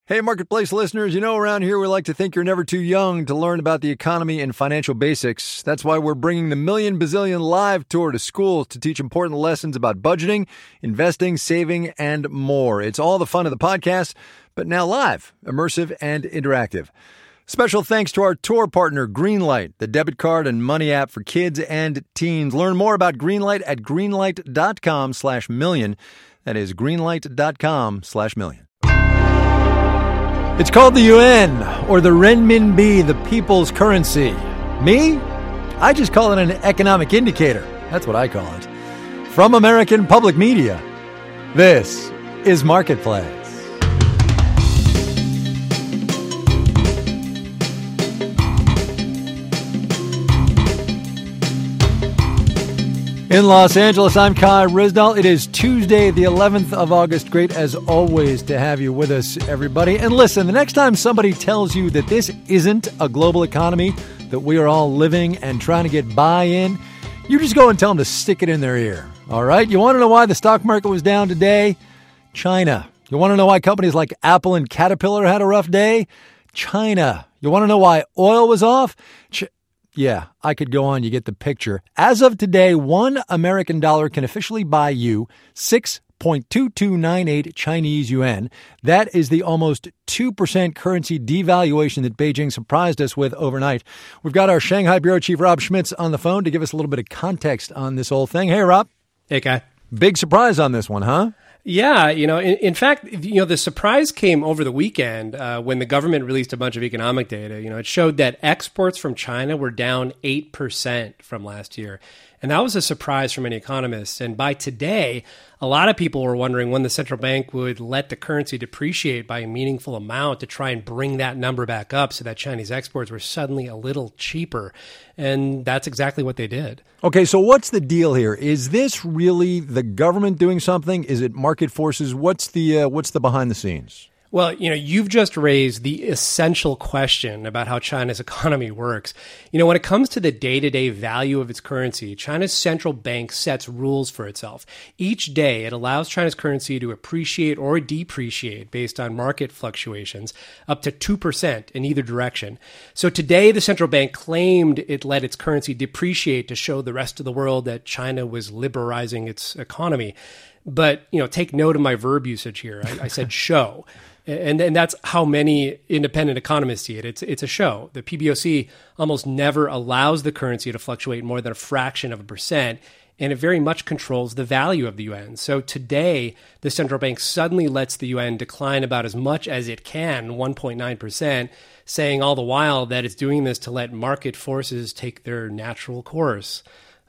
Hey, Marketplace listeners, around here we like to think you're never too young to learn about the economy and financial basics. That's why we're bringing the Million Bazillion Live Tour to schools to teach important lessons about budgeting, investing, saving, and more. It's all the fun of the podcast, but now live, immersive, and interactive. Special thanks to our tour partner, Greenlight, the debit card and money app for kids and teens. Learn more about Greenlight at greenlight.com/million. That is greenlight.com/million. It's called the yuan, or the renminbi, the people's currency. Me? I just call it an economic indicator. That's what I call it. From American Public Media, this is Marketplace. In Los Angeles, I'm Kai Ryssdal. It is Tuesday, the 11th of August. Great, as always, to have you with us, everybody. And listen, the next time somebody tells you that this isn't a global economy, that we are all living and trying to get by in, you just go and tell them to stick it in their ear, all right? You want to know why the stock market was down today? China. You want to know why companies like Apple and Caterpillar had a rough day? China. You want to know why oil was off? Yeah, I could go on. You get the picture. As of today, $1 American can officially buy you 6.2298 Chinese yuan. That is the almost 2% currency devaluation that Beijing surprised us with overnight. We've got our Shanghai Bureau Chief Rob Schmitz on the phone to give us a little bit of context on this whole thing. Hey, Rob. Hey, Kai. Big surprise on this one, huh? Yeah, in fact, the surprise came over the weekend when the government released a bunch of economic data. It showed that exports from China were down 8% from last year. And that was a surprise for many economists. And by today, a lot of people were wondering when the central bank would let the currency depreciate by a meaningful amount to try and bring that number back up so that Chinese exports were suddenly a little cheaper. And that's exactly what they did. Okay, so what's the deal here? Is this really the government doing something? Is it market forces? What's the behind the scenes? Well, you've just raised the essential question about how China's economy works. When it comes to the day-to-day value of its currency, China's central bank sets rules for itself. Each day, it allows China's currency to appreciate or depreciate based on market fluctuations up to 2% in either direction. So today, the central bank claimed it let its currency depreciate to show the rest of the world that China was liberalizing its economy. But, take note of my verb usage here. I said show. And that's how many independent economists see it. It's a show. The PBOC almost never allows the currency to fluctuate more than a fraction of a percent, and it very much controls the value of the yuan. So today, the central bank suddenly lets the yuan decline about as much as it can, 1.9%, saying all the while that it's doing this to let market forces take their natural course.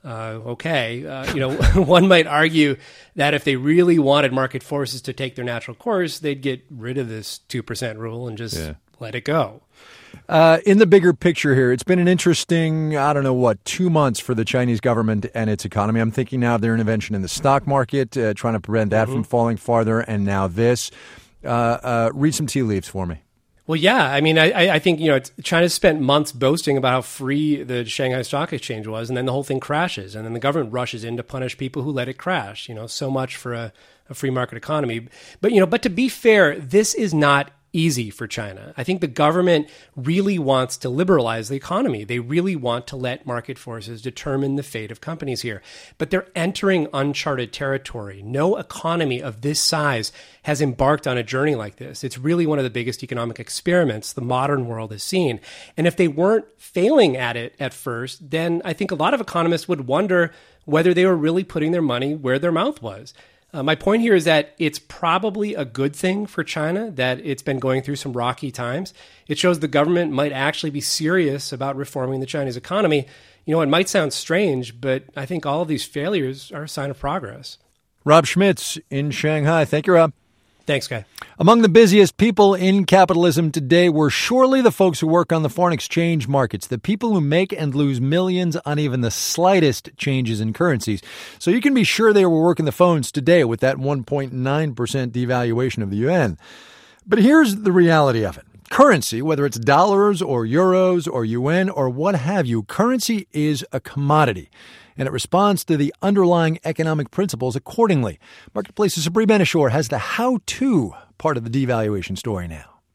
One might argue that if they really wanted market forces to take their natural course, they'd get rid of this 2% rule and just let it go. In the bigger picture here, it's been an interesting, 2 months for the Chinese government and its economy. I'm thinking now of their intervention in the stock market, trying to prevent that from falling farther, and now this. Read some tea leaves for me. Well, yeah. I think, China spent months boasting about how free the Shanghai Stock Exchange was, and then the whole thing crashes, and then the government rushes in to punish people who let it crash. So much for a free market economy. But to be fair, this is not easy for China. I think the government really wants to liberalize the economy. They really want to let market forces determine the fate of companies here. But they're entering uncharted territory. No economy of this size has embarked on a journey like this. It's really one of the biggest economic experiments the modern world has seen. And if they weren't failing at it at first, then I think a lot of economists would wonder whether they were really putting their money where their mouth was. My point here is that it's probably a good thing for China that it's been going through some rocky times. It shows the government might actually be serious about reforming the Chinese economy. It might sound strange, but I think all of these failures are a sign of progress. Rob Schmitz in Shanghai. Thank you, Rob. Thanks, Guy. Among the busiest people in capitalism today were surely the folks who work on the foreign exchange markets, the people who make and lose millions on even the slightest changes in currencies. So you can be sure they were working the phones today with that 1.9% devaluation of the yuan. But here's the reality of it. Currency, whether it's dollars or euros or yuan or what have you, currency is a commodity, and it responds to the underlying economic principles accordingly. Marketplace's Sabri Benishore has the how-to part of the devaluation story now.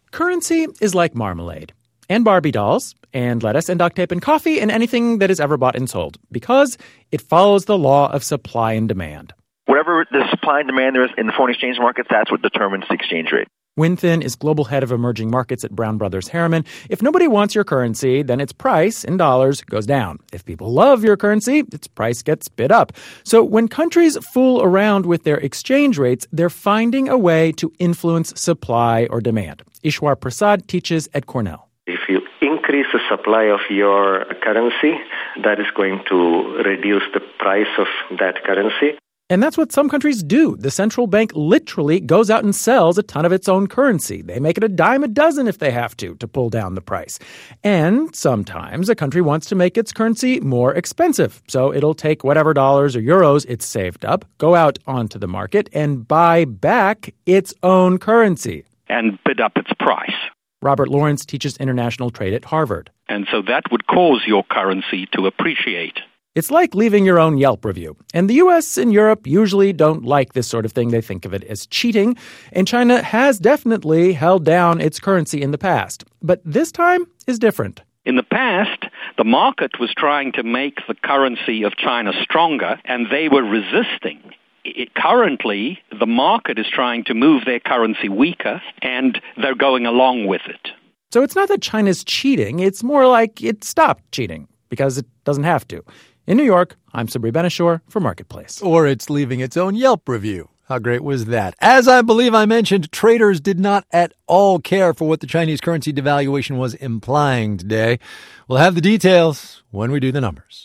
Currency is like marmalade, and Barbie dolls, and lettuce, and duct tape, and coffee, and anything that is ever bought and sold, because it follows the law of supply and demand. Whatever the supply and demand there is in the foreign exchange markets, that's what determines the exchange rate. Win Thin is global head of emerging markets at Brown Brothers Harriman. If nobody wants your currency, then its price in dollars goes down. If people love your currency, its price gets bid up. So when countries fool around with their exchange rates, they're finding a way to influence supply or demand. Ishwar Prasad teaches at Cornell. If you increase the supply of your currency, that is going to reduce the price of that currency. And that's what some countries do. The central bank literally goes out and sells a ton of its own currency. They make it a dime a dozen if they have to pull down the price. And sometimes a country wants to make its currency more expensive. So it'll take whatever dollars or euros it's saved up, go out onto the market, and buy back its own currency. And bid up its price. Robert Lawrence teaches international trade at Harvard. And so that would cause your currency to appreciate. It's like leaving your own Yelp review. And the U.S. and Europe usually don't like this sort of thing. They think of it as cheating. And China has definitely held down its currency in the past. But this time is different. In the past, the market was trying to make the currency of China stronger, and they were resisting. Currently, the market is trying to move their currency weaker, and they're going along with it. So it's not that China's cheating. It's more like it stopped cheating because it doesn't have to. In New York, I'm Sabri Benishore for Marketplace. Or it's leaving its own Yelp review. How great was that? As I believe I mentioned, traders did not at all care for what the Chinese currency devaluation was implying today. We'll have the details when we do the numbers.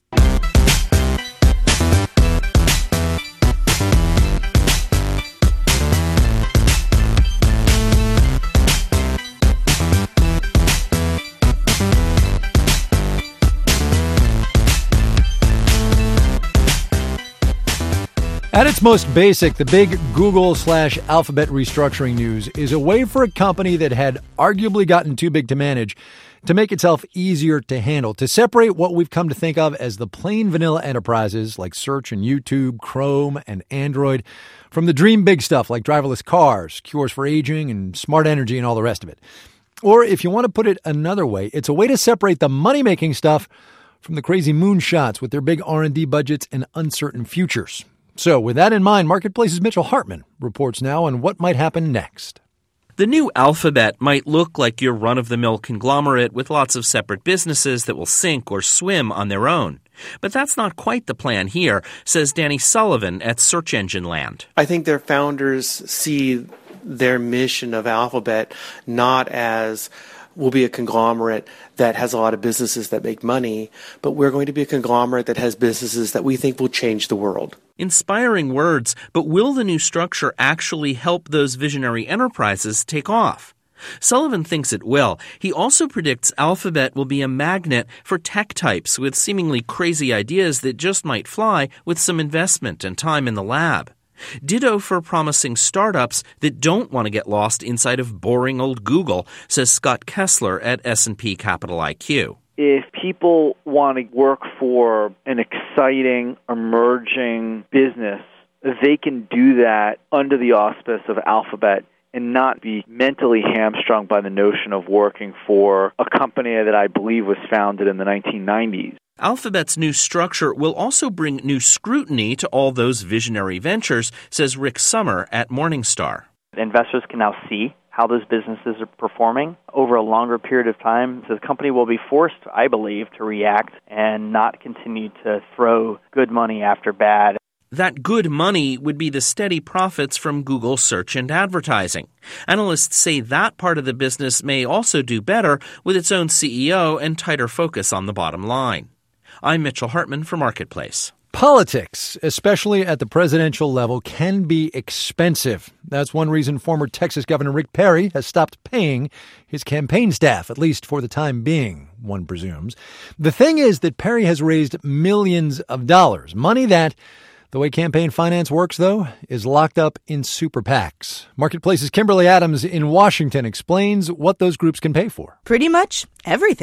At its most basic, the big Google/Alphabet restructuring news is a way for a company that had arguably gotten too big to manage to make itself easier to handle, to separate what we've come to think of as the plain vanilla enterprises like Search and YouTube, Chrome, and Android from the dream big stuff like driverless cars, cures for aging, and smart energy and all the rest of it. Or if you want to put it another way, it's a way to separate the money-making stuff from the crazy moonshots with their big R&D budgets and uncertain futures. So with that in mind, Marketplace's Mitchell Hartman reports now on what might happen next. The new Alphabet might look like your run-of-the-mill conglomerate with lots of separate businesses that will sink or swim on their own. But that's not quite the plan here, says Danny Sullivan at Search Engine Land. I think their founders see their mission of Alphabet not as we'll be a conglomerate that has a lot of businesses that make money, but we're going to be a conglomerate that has businesses that we think will change the world. Inspiring words, but will the new structure actually help those visionary enterprises take off? Sullivan thinks it will. He also predicts Alphabet will be a magnet for tech types with seemingly crazy ideas that just might fly with some investment and time in the lab. Ditto for promising startups that don't want to get lost inside of boring old Google, says Scott Kessler at S&P Capital IQ. If people want to work for an exciting, emerging business, they can do that under the auspice of Alphabet and not be mentally hamstrung by the notion of working for a company that I believe was founded in the 1990s. Alphabet's new structure will also bring new scrutiny to all those visionary ventures, says Rick Sommer at Morningstar. Investors can now see how those businesses are performing over a longer period of time. So the company will be forced, I believe, to react and not continue to throw good money after bad. That good money would be the steady profits from Google search and advertising. Analysts say that part of the business may also do better with its own CEO and tighter focus on the bottom line. I'm Mitchell Hartman for Marketplace. Politics, especially at the presidential level, can be expensive. That's one reason former Texas Governor Rick Perry has stopped paying his campaign staff, at least for the time being, one presumes. The thing is that Perry has raised millions of dollars, money that, the way campaign finance works, though, is locked up in super PACs. Marketplace's Kimberly Adams in Washington explains what those groups can pay for. Pretty much everything.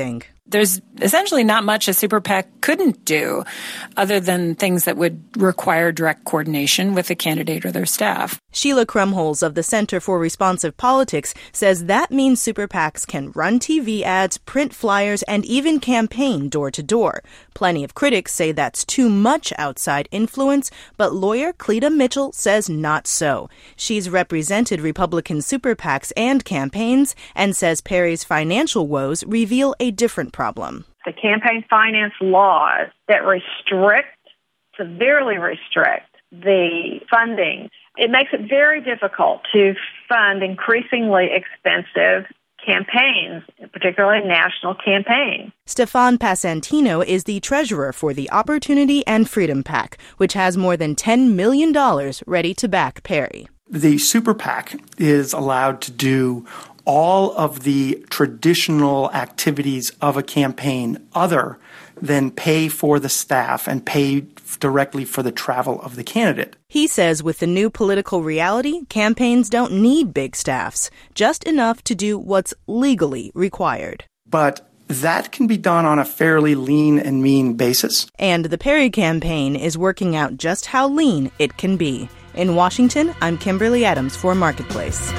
There's essentially not much a super PAC couldn't do other than things that would require direct coordination with the candidate or their staff. Sheila Krumholz of the Center for Responsive Politics says that means super PACs can run TV ads, print flyers, and even campaign door to door. Plenty of critics say that's too much outside influence, but lawyer Cleta Mitchell says not so. She's represented Republican super PACs and campaigns and says Perry's financial woes reveal a different problem. The campaign finance laws that severely restrict the funding, it makes it very difficult to fund increasingly expensive campaigns, particularly national campaigns. Stefan Passantino is the treasurer for the Opportunity and Freedom PAC, which has more than $10 million ready to back Perry. The super PAC is allowed to do all of the traditional activities of a campaign other than pay for the staff and pay directly for the travel of the candidate. He says with the new political reality, campaigns don't need big staffs, just enough to do what's legally required. But that can be done on a fairly lean and mean basis. And the Perry campaign is working out just how lean it can be. In Washington, I'm Kimberly Adams for Marketplace.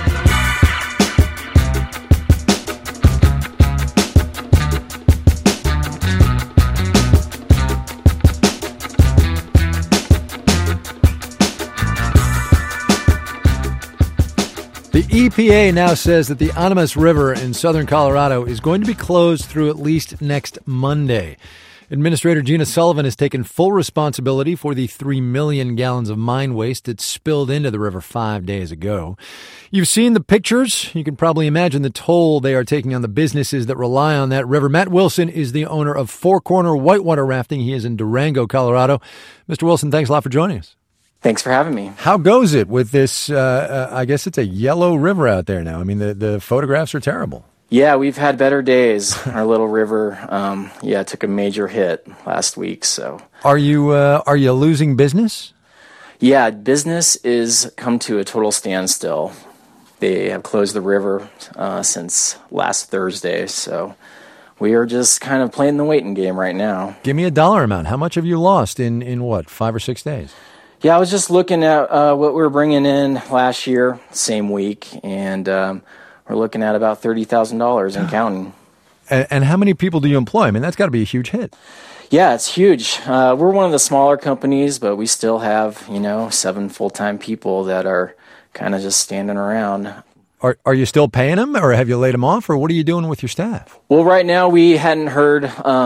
The EPA now says that the Animas River in southern Colorado is going to be closed through at least next Monday. Administrator Gina Sullivan has taken full responsibility for the 3 million gallons of mine waste that spilled into the river 5 days ago. You've seen the pictures. You can probably imagine the toll they are taking on the businesses that rely on that river. Matt Wilson is the owner of Four Corner Whitewater Rafting. He is in Durango, Colorado. Mr. Wilson, thanks a lot for joining us. Thanks for having me. How goes it with this, I guess it's a yellow river out there now. I mean, the photographs are terrible. Yeah, we've had better days. Our little river, took a major hit last week. So, are you losing business? Yeah, business is come to a total standstill. They have closed the river since last Thursday. So, we are just kind of playing the waiting game right now. Give me a dollar amount. How much have you lost in what, 5 or 6 days? Yeah, I was just looking at what we were bringing in last year, same week, and we're looking at about $30,000 and counting. And how many people do you employ? I mean, that's got to be a huge hit. Yeah, it's huge. We're one of the smaller companies, but we still have, 7 full-time people that are kind of just standing around. Are you still paying them, or have you laid them off, or what are you doing with your staff? Well, right now we hadn't heard,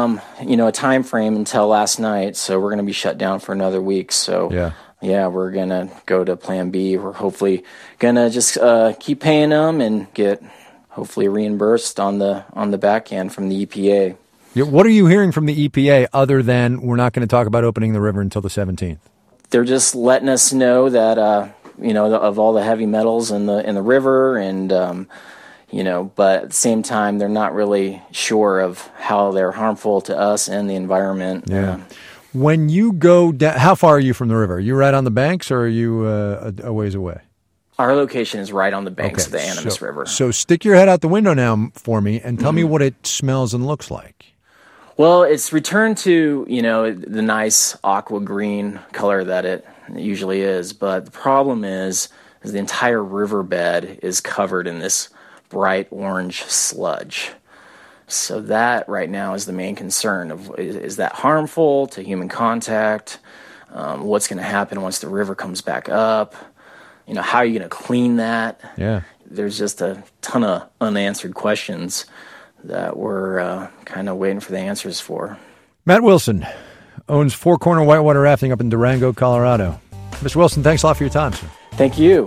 a time frame until last night, so we're going to be shut down for another week. So yeah, we're going to go to Plan B. We're hopefully going to just keep paying them and get hopefully reimbursed on the back end from the EPA. Yeah, what are you hearing from the EPA other than we're not going to talk about opening the river until the 17th? They're just letting us know that of all the heavy metals in the river, and but at the same time, they're not really sure of how they're harmful to us and the environment. Yeah. When you go down, how far are you from the river? Are you right on the banks, or are you a ways away? Our location is right on the banks of the Animas River. So stick your head out the window now for me and tell me what it smells and looks like. Well, it's returned to, the nice aqua green color that it usually is. But the problem is the entire riverbed is covered in this bright orange sludge. So that right now is the main concern of is that harmful to human contact? What's going to happen once the river comes back up? How are you going to clean that? Yeah. There's just a ton of unanswered questions that we're kind of waiting for the answers for. Matt Wilson owns Four Corner Whitewater Rafting up in Durango, Colorado. Mr. Wilson, thanks a lot for your time, sir. Thank you.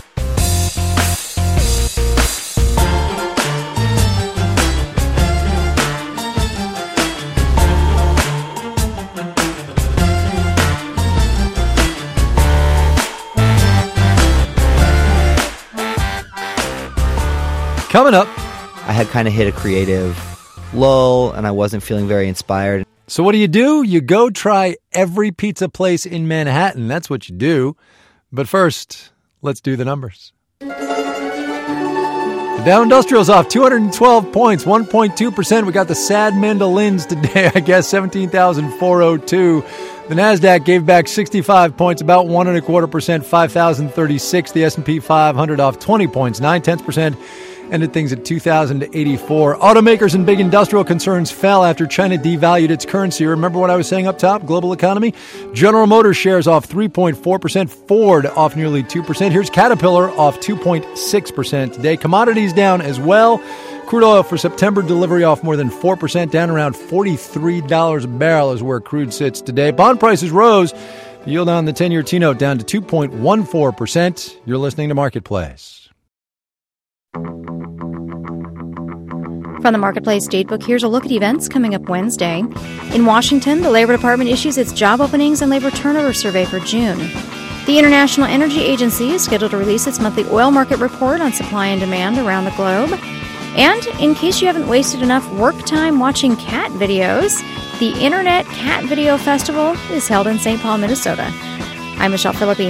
Coming up, I had kind of hit a creative lull, and I wasn't feeling very inspired. So what do? You go try every pizza place in Manhattan. That's what you do. But first, let's do the numbers. The Dow Industrial's off 212 points, 1.2%. We got the sad mandolins today, I guess, 17,402. The Nasdaq gave back 65 points, about 1.25%, 5,036. The S&P 500 off 20 points, 0.9%. Ended things at 2,084. Automakers and big industrial concerns fell after China devalued its currency. Remember what I was saying up top? Global economy? General Motors shares off 3.4%. Ford off nearly 2%. Here's Caterpillar off 2.6% today. Commodities down as well. Crude oil for September delivery off more than 4%, down around $43 a barrel is where crude sits today. Bond prices rose. The yield on the 10-year T-note down to 2.14%. You're listening to Marketplace. From the Marketplace Datebook, here's a look at events coming up Wednesday. In Washington, the Labor Department issues its job openings and labor turnover survey for June. The International Energy Agency is scheduled to release its monthly oil market report on supply and demand around the globe. And in case you haven't wasted enough work time watching cat videos, the Internet Cat Video Festival is held in St. Paul, Minnesota. I'm Michelle Philippi.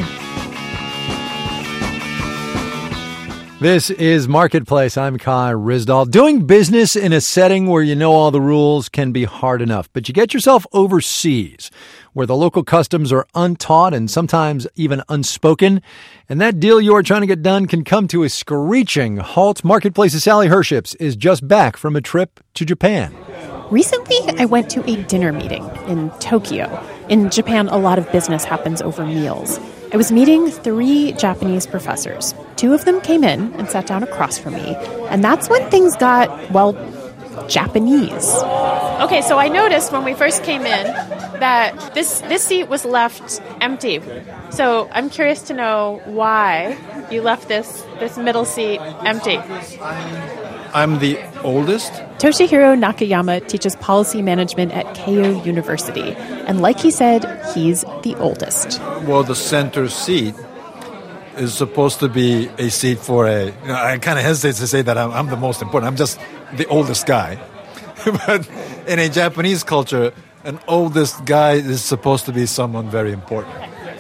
This is Marketplace. I'm Kai Ryssdal. Doing business in a setting where you know all the rules can be hard enough, but you get yourself overseas where the local customs are untaught and sometimes even unspoken, and that deal you are trying to get done can come to a screeching halt. Marketplace's Sally Herships is just back from a trip to Japan. Recently, I went to a dinner meeting in Tokyo. In Japan, a lot of business happens over meals. I was meeting 3 Japanese professors. 2 of them came in and sat down across from me, and that's when things got, well, Japanese. Okay, so I noticed when we first came in that this seat was left empty. So I'm curious to know why you left this middle seat empty. I'm the oldest. Toshihiro Nakayama teaches policy management at Keio University. And like he said, he's the oldest. Well, the center seat is supposed to be a seat for a... I kind of hesitate to say that I'm the most important. I'm just the oldest guy. But in a Japanese culture, an oldest guy is supposed to be someone very important.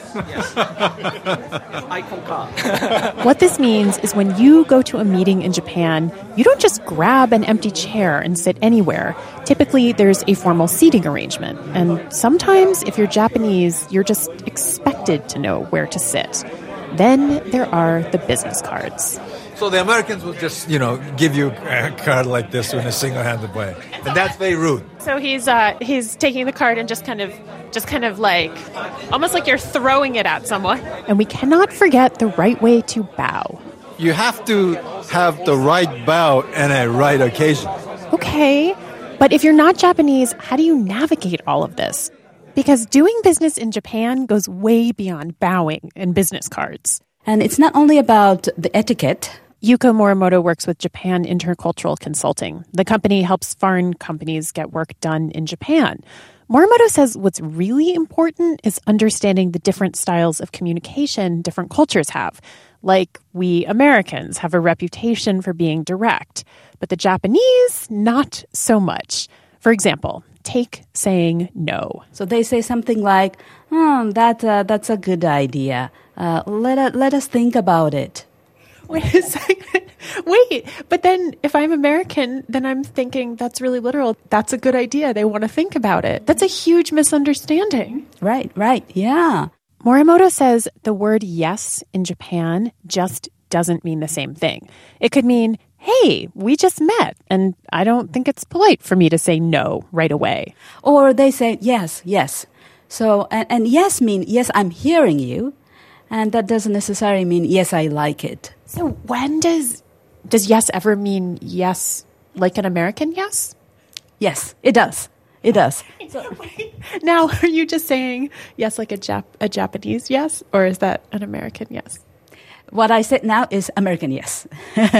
I concur. What this means is when you go to a meeting in Japan, you don't just grab an empty chair and sit anywhere. Typically, there's a formal seating arrangement. And sometimes, if you're Japanese, you're just expected to know where to sit. Then there are the business cards. So the Americans will just, give you a card like this in a single-handed way. And that's very rude. So he's taking the card and just kind of like, almost like you're throwing it at someone. And we cannot forget the right way to bow. You have to have the right bow and a right occasion. Okay, but if you're not Japanese, how do you navigate all of this? Because doing business in Japan goes way beyond bowing and business cards. And it's not only about the etiquette. Yuko Morimoto works with Japan Intercultural Consulting. The company helps foreign companies get work done in Japan. Morimoto says what's really important is understanding the different styles of communication different cultures have. Like, we Americans have a reputation for being direct, but the Japanese, not so much. For example, take saying no. So they say something like, that's a good idea. Let us think about it. Wait a second. Wait, but then if I'm American, then I'm thinking that's really literal. That's a good idea. They want to think about it. That's a huge misunderstanding. Right, yeah. Morimoto says the word yes in Japan just doesn't mean the same thing. It could mean, hey, we just met, and I don't think it's polite for me to say no right away. Or they say yes. So, and yes mean, yes, I'm hearing you. And that doesn't necessarily mean, yes, I like it. So when does yes ever mean yes like an American yes? Yes, it does. It does. So, now, are you just saying yes like a Japanese yes? Or is that an American yes? What I said now is American yes.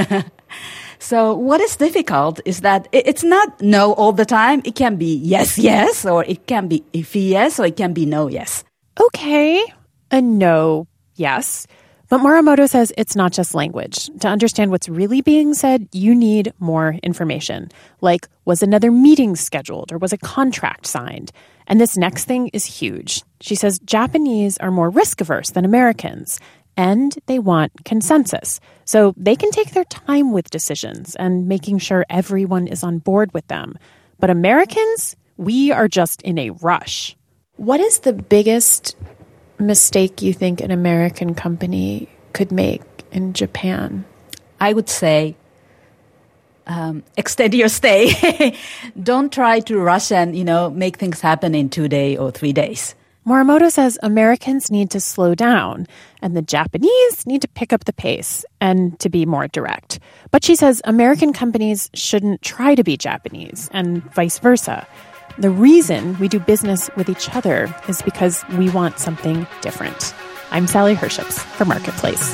So what is difficult is that it's not no all the time. It can be yes, or it can be iffy yes, or it can be no yes. Okay, a no yes. But Morimoto says it's not just language. To understand what's really being said, you need more information. Like, was another meeting scheduled or was a contract signed? And this next thing is huge. She says Japanese are more risk-averse than Americans. And they want consensus, so they can take their time with decisions and making sure everyone is on board with them. But Americans, we are just in a rush. What is the biggest mistake you think an American company could make in Japan? I would say extend your stay. Don't try to rush and, make things happen in 2 days or 3 days. Morimoto says Americans need to slow down and the Japanese need to pick up the pace and to be more direct. But she says American companies shouldn't try to be Japanese and vice versa. The reason we do business with each other is because we want something different. I'm Sally Herships for Marketplace.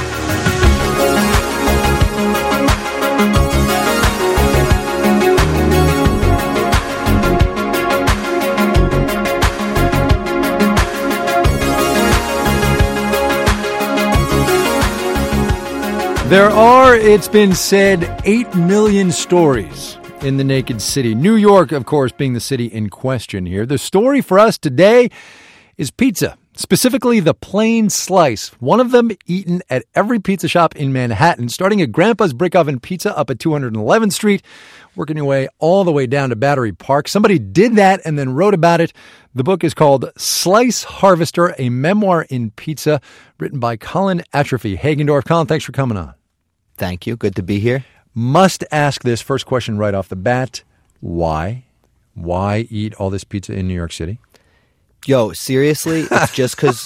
There are, it's been said, 8 million stories in the Naked City. New York, of course, being the city in question here. The story for us today is pizza, specifically the plain slice. One of them eaten at every pizza shop in Manhattan, starting at Grandpa's Brick Oven Pizza up at 211th Street, working your way all the way down to Battery Park. Somebody did that and then wrote about it. The book is called Slice Harvester, a memoir in pizza, written by Colin Atrophy Hagendorf. Colin, thanks for coming on. Thank you. Good to be here. Must ask this first question right off the bat. Why? Why eat all this pizza in New York City? Yo, seriously? It's just because...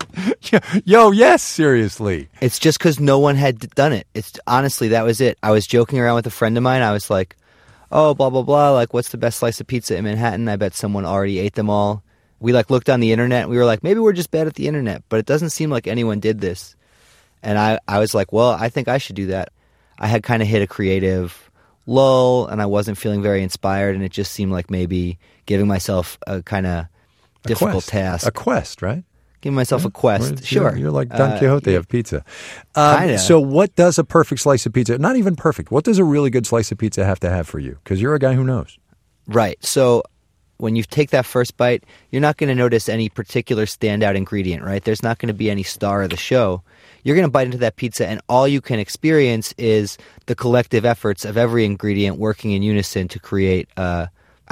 Yes, seriously. It's just because no one had done it. Honestly, that was it. I was joking around with a friend of mine. I was like, oh, blah, blah, blah. Like, what's the best slice of pizza in Manhattan? I bet someone already ate them all. We, looked on the internet. We were like, maybe we're just bad at the internet. But it doesn't seem like anyone did this. And I was like, well, I think I should do that. I had kind of hit a creative lull, and I wasn't feeling very inspired, and it just seemed like maybe giving myself a kind of difficult task. A quest, right? Giving myself a quest, sure. You're like Don Quixote of pizza. Kinda. So what does a perfect slice of pizza, not even perfect, what does a really good slice of pizza have to have for you? Because you're a guy who knows. Right. So when you take that first bite, you're not going to notice any particular standout ingredient, right? There's not going to be any star of the show. You're going to bite into that pizza, and all you can experience is the collective efforts of every ingredient working in unison to create, a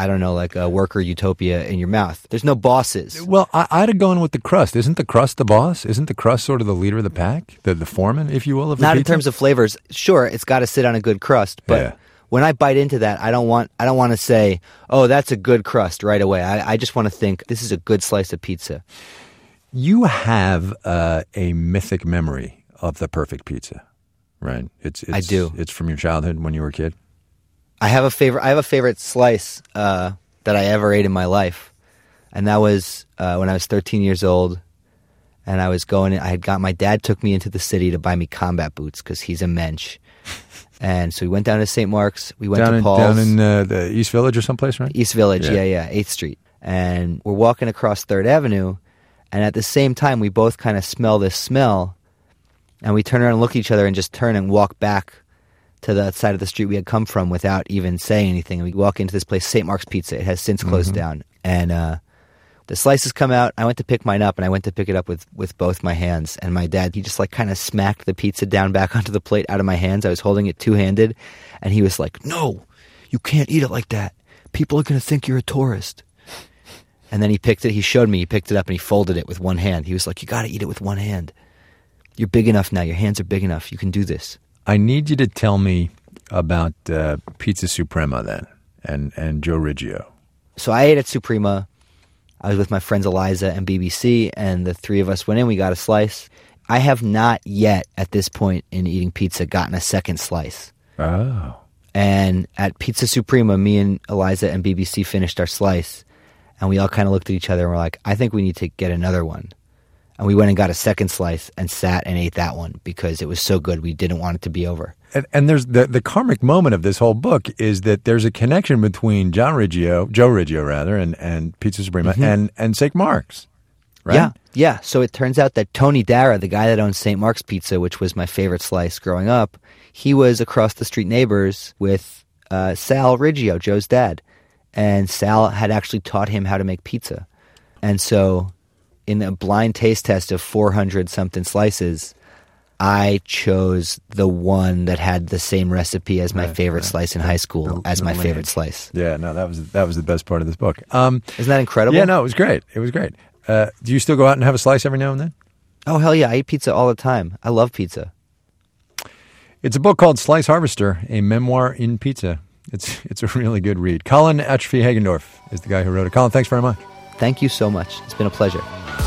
worker utopia in your mouth. There's no bosses. Well, I'd have gone with the crust. Isn't the crust the boss? Isn't the crust sort of the leader of the pack? The foreman, if you will, of the Not pizza? in terms of flavors. Sure, it's got to sit on a good crust, but when I bite into that, I don't want to say, oh, that's a good crust right away. I just want to think, this is a good slice of pizza. You have a mythic memory of the perfect pizza, right? I do. It's from your childhood when you were a kid? I have a favorite slice that I ever ate in my life, and that was when I was 13 years old, and I was my dad took me into the city to buy me combat boots because he's a mensch. And so we went down to St. Mark's, we went to Paul's. Down in the East Village or someplace, right? East Village, yeah, 8th Street. And we're walking across 3rd Avenue, and at the same time, we both kind of smell this smell, and we turn around and look at each other and just turn and walk back to the side of the street we had come from without even saying anything. And we walk into this place, St. Mark's Pizza. It has since closed down. And the slices come out. I went to pick mine up, and I went to pick it up with both my hands. And my dad, he just kind of smacked the pizza down back onto the plate out of my hands. I was holding it two-handed, and he was like, no, you can't eat it like that. People are going to think you're a tourist. And then he picked it up, and he folded it with one hand. He was like, you got to eat it with one hand. You're big enough now. Your hands are big enough. You can do this. I need you to tell me about Pizza Suprema then and Joe Riggio. So I ate at Suprema. I was with my friends Eliza and BBC, and the three of us went in. We got a slice. I have not yet, at this point in eating pizza, gotten a second slice. Oh. And at Pizza Suprema, me and Eliza and BBC finished our slice, and we all kind of looked at each other and were like, I think we need to get another one. And we went and got a second slice and sat and ate that one because it was so good we didn't want it to be over. And there's the karmic moment of this whole book is that there's a connection between Joe Riggio, and Pizza Suprema and St. Mark's, right? Yeah. So it turns out that Tony Dara, the guy that owns St. Mark's Pizza, which was my favorite slice growing up, he was across the street neighbors with Sal Riggio, Joe's dad. And Sal had actually taught him how to make pizza. And so in a blind taste test of 400-something slices, I chose the one that had the same recipe as my favorite slice in high school as my favorite slice. Yeah, no, that was the best part of this book. Isn't that incredible? Yeah, no, it was great. It was great. Do you still go out and have a slice every now and then? Oh, hell yeah. I eat pizza all the time. I love pizza. It's a book called Slice Harvester, a memoir in pizza. It's a really good read. Colin Atrophy-Hagendorf is the guy who wrote it. Colin, thanks very much. Thank you so much. It's been a pleasure.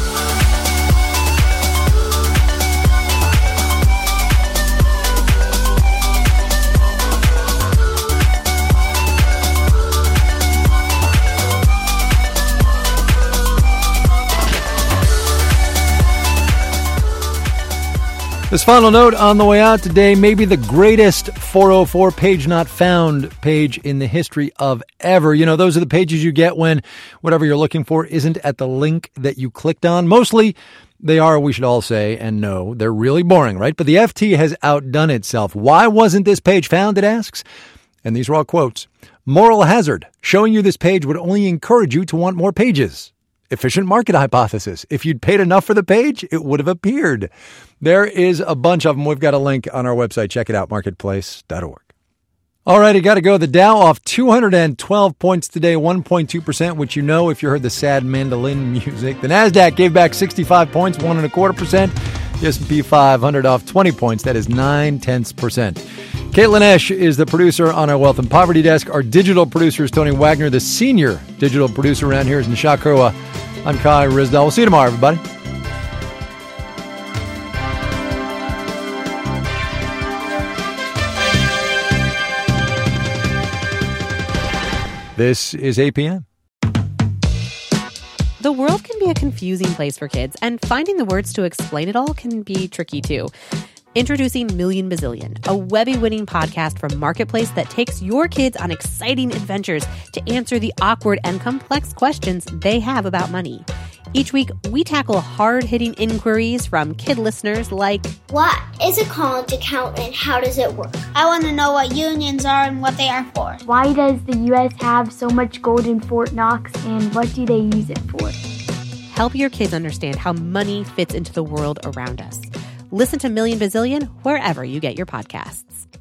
This final note on the way out today, maybe the greatest 404 page not found page in the history of ever. You know, those are the pages you get when whatever you're looking for isn't at the link that you clicked on. Mostly they are, we should all say, and no, they're really boring, right? But the FT has outdone itself. Why wasn't this page found, it asks? And these are all quotes. Moral hazard. Showing you this page would only encourage you to want more pages. Efficient market hypothesis. If you'd paid enough for the page, it would have appeared. There is a bunch of them. We've got a link on our website. Check it out, marketplace.org. All right, I got to go. The Dow off 212 points today, 1.2%, which you know if you heard the sad mandolin music. The NASDAQ gave back 65 points, 1.25%. The S&P 500 off 20 points. That is 0.9%. Caitlin Esch is the producer on our Wealth and Poverty Desk. Our digital producer is Tony Wagner. The senior digital producer around here is Nishak Kurwa. I'm Kai Ryssdal. We'll see you tomorrow, everybody. This is APM. The world can be a confusing place for kids, and finding the words to explain it all can be tricky too. Introducing Million Bazillion, a Webby-winning podcast from Marketplace that takes your kids on exciting adventures to answer the awkward and complex questions they have about money. Each week, we tackle hard-hitting inquiries from kid listeners like, what is a college account and how does it work? I want to know what unions are and what they are for. Why does the U.S. have so much gold in Fort Knox and what do they use it for? Help your kids understand how money fits into the world around us. Listen to Million Bazillion wherever you get your podcasts.